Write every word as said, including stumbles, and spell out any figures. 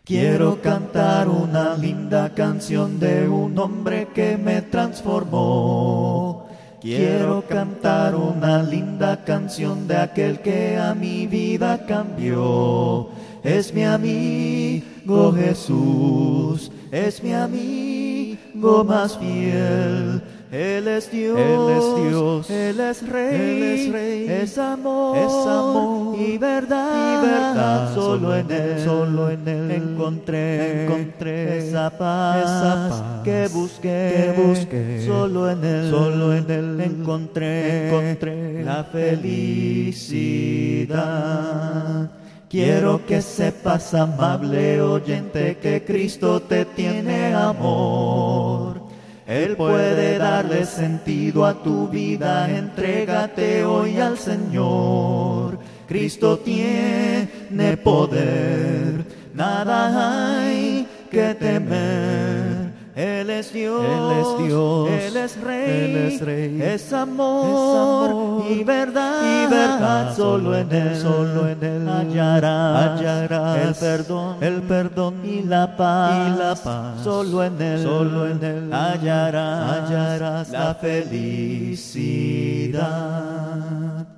Quiero cantar una linda canción de un hombre que me transformó. Quiero cantar una linda canción de aquel que a mi vida cambió. Es mi amigo Jesús, es mi amigo más fiel. Él es Dios, Él es Dios, Él es Rey, Él es Rey, es amor, es amor y verdad, y verdad. Solo en Él, solo en Él encontré, encontré esa paz, esa paz que busqué, que busqué. Solo en Él, solo en Él encontré, encontré la felicidad. Quiero que sepas, amable oyente, que Cristo te tiene amor. Él puede darle sentido a tu vida, entrégate hoy al Señor. Cristo tiene poder, nada hay que temer. Él es Dios, Él es Dios, Él es Rey, Él es Rey, es amor, es amor y verdad, y verdad. Solo en Él, solo en Él hallarás, hallarás el perdón, el perdón y la paz, y la paz. Solo en Él, solo en Él hallarás, hallarás la felicidad.